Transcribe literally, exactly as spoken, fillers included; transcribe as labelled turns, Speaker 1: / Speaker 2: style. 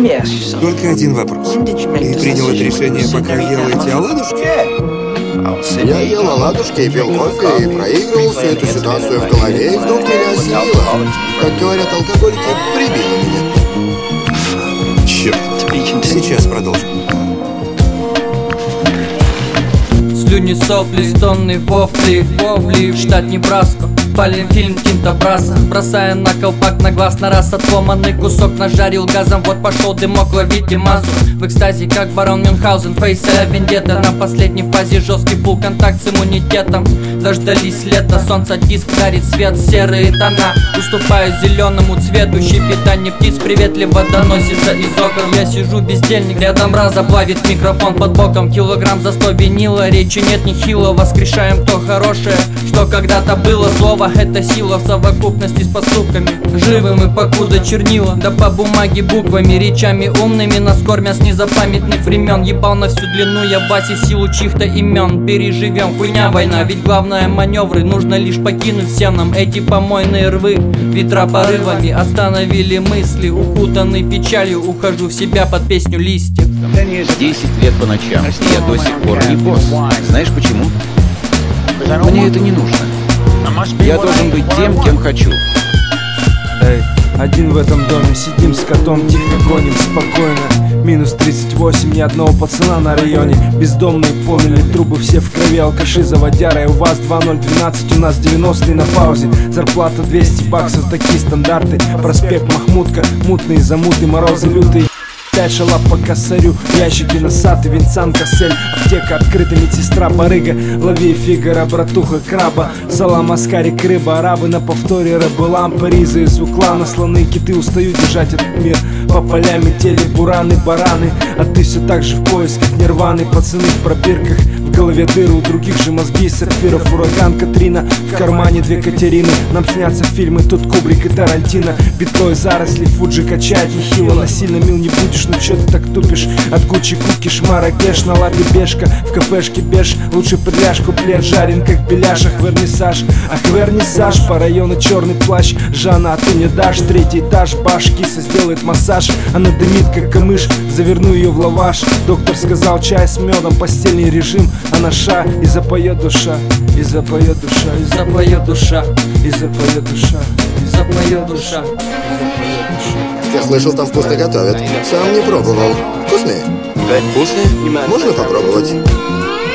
Speaker 1: Только один вопрос. Ты принял это решение, пока ел эти оладушки?
Speaker 2: Я ел оладушки и пил кофе, и проигрывал всю эту ситуацию в голове, и вдруг меня осенило. Как говорят алкоголики, прибило меня.
Speaker 1: Черт. Сейчас продолжим.
Speaker 3: Слюни, сопли, стонные вопли, вопли, штат Небраска. Палим фильм Тинта Браса, бросая на колпак на глаз на раз отломанный кусок нажарил газом, вот пошел дымок, ловите массу. В экстазе, как барон Мюнхгаузен, фейс а вендетта. На последней фазе жесткий фулл контакт с иммунитетом. Дождались лета, солнце диск дарит свет, серые тона уступают зеленому цвету. Щебетание птиц приветливо доносится из окон. Я сижу бездельник, рядом раза плавит микрофон под боком. Килограмм за сто винила, речи нет нехило. Воскрешаем то хорошее, что когда-то было. Слово это сила в совокупности с поступками. Живы мы покуда чернила, да по бумаге буквами. Речами умными нас кормят с незапамятных времен. Ебал на всю длину я баси силу чьих-то имен. Переживем, хуйня война, ведь главное маневры. Нужно лишь покинуть всем нам эти помойные рвы. Ветра порывами остановили мысли. Укутанный печалью ухожу в себя под песню листьев.
Speaker 4: Десять лет по ночам, и я до сих пор не босс. Знаешь почему? Мне это не нужно. Я должен быть тем, кем хочу.
Speaker 5: Эй, один в этом доме, сидим с котом, тихо гоним, спокойно. Минус тридцать восемь, ни одного пацана на районе. Бездомные помнили трубы, все в крови, алкаши за водярой. У вас два ноль двенадцать, у нас девяностые на паузе. Зарплата двести баксов, такие стандарты. Проспект Махмутка, мутные замуты, морозы лютые. Пять шалап по косарю, ящики носатый, Винсан Кассель. Аптека открыта, медсестра барыга. Лови Фигаро, братуха краба. Салам, аскарик, рыба, арабы на повторе. Рыбы, лампы, ризы из уклана. Слоны, киты устают держать этот мир. По полям метели, бураны, бараны. А ты все так же в поисках нирваны. Пацаны в пробирках, в голове дыры, у других же мозги сапфиров. Ураган, Катрина, в кармане две Катерины. Нам снятся фильмы, тут Кубрик и Тарантино. Битлой заросли, Фуджи качает нехило. Насильно мил не будешь, ну чё ты так тупишь? От Гуччи кукиш, Маракеш, на лапе бешка. В кафешке беж, лучше пряжку, плед жарен как беляшах. Вернисаж, ах вернисаж, по району черный плащ. Жанна, а ты не дашь, третий этаж, баш. Киса сделает массаж, она дымит как камыш. Заверну ее в лаваш. Доктор сказал чай с медом, постельный режим. Она ша, и запоет душа, и запоет душа, и запоет душа, и запоет душа, и запоет душа.
Speaker 2: Я слышал, там вкусно готовят. Сам не пробовал. Вкусные?
Speaker 1: Вкусные?
Speaker 2: Можно попробовать?